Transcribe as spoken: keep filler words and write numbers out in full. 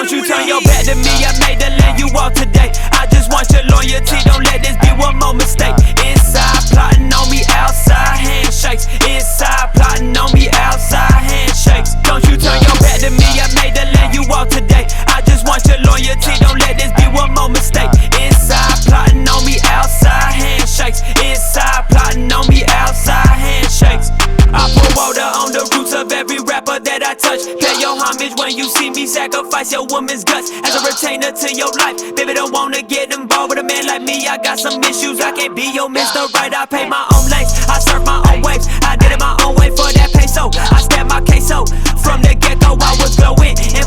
Don't you turn your back to me, I made the land you walk today. I just want your loyalty, don't let this be one more mistake. Inside, plotting on me, outside, handshakes. Inside, plotting on me, outside, handshakes. Don't you turn your back to me, I made the land you walk today. I just want your loyalty, don't let this be one more mistake. Inside, plotting on me, outside, handshakes. Inside, plotting on me, outside, handshakes. I pour water on the roots of every rapper that I touch. Pay your homage when you see me sacrifice your woman's guts as a retainer to your life. Baby, don't wanna get involved with a man like me. I got some issues, I can't be your Mister Right. I pay my own lanes, I surf my own waves. I did it my own way for that peso. I stabbed my queso from the get-go. I was glowing